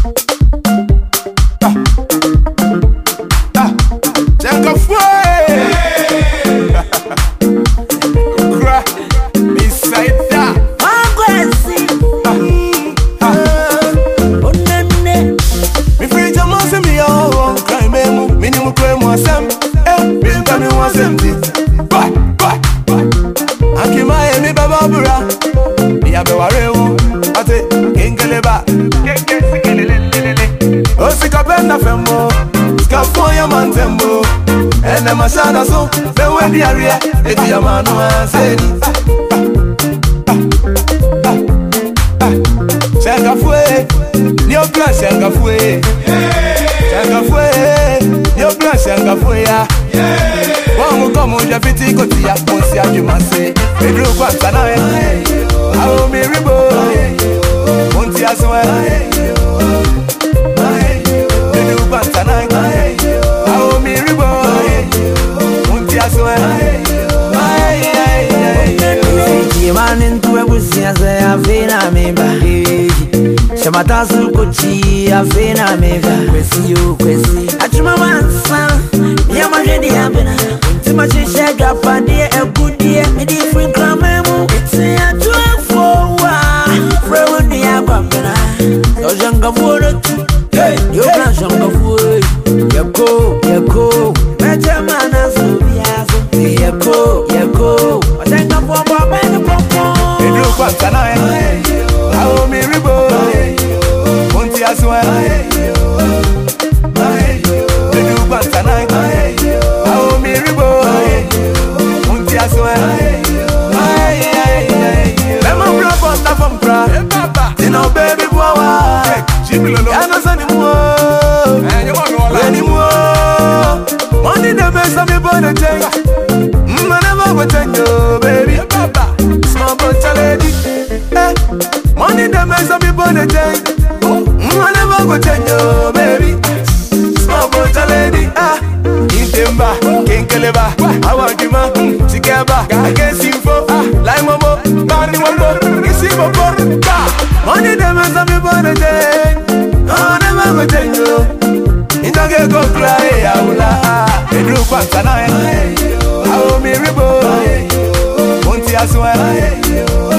And I'm a son of so, the way the area, it's your man who said, Shangafue, your plan Shangafue, Shangafue, your plan Shangafue. One will come on your pity, go to your pussy, you must say, the group was an eye. I will be reborn, won't you as well? The group was an eye. I will be reborn. Man into a bush as I have been a member. Shamatasu Kochi, I've been a member. Kwesi you, Kwesi. Achuma son, Yamajedi Abena. Too much shake up and dear, a good dear, a different clamemo. It's a 12 for one. The Ababena. Your younger wood, hey, your younger wood. Yako, better man as Yako. I think I'm for Baba and the Papa. The group was an eye. I will be reborn. Won't you as well? The group was an eye. I will be reborn. Won't you as well? Let me blow for stuff from Prague. You know, baby, I know anymore. Money the best of me, but the change. I never go change you, baby. Small but lady. Money the best of me, but the change. I never go change you, baby. Small but lady. Intemba, Kinkeleba. I want you, man. Together, I can't see for like Momo. Barney Momo, you see for money the best of me, but the change. I never go change you. You don't get go cry, I will lie. The group was an eye. I will be reborn. Won't you as well?